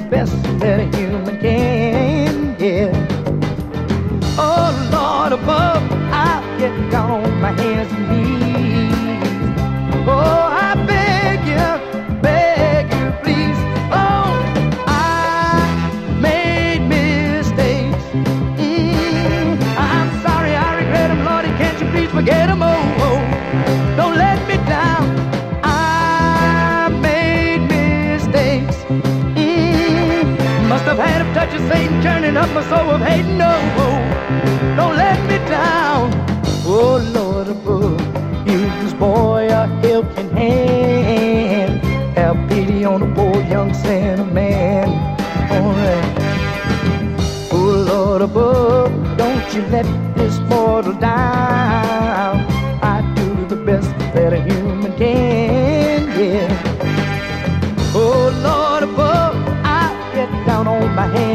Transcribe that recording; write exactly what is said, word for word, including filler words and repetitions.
best that a human can, yeah. Oh Lord above, I'll get down on my hands and knees. Oh, I beg you, beg you, please. Oh, I made mistakes. Mm, I'm sorry, I regret them, Lordy, can't you please forget them? Oh, oh, don't let me down. I made mistakes. Mm, must have had a touch of Satan turning up my soul of hate. No, oh, don't let me down. Oh Lord above, give this boy a helping hand. Have pity on the poor young sinner man. Alright. Oh Lord above, don't you let this mortal down. I do the best that a human can, yeah. Oh Lord above, I get down on my hands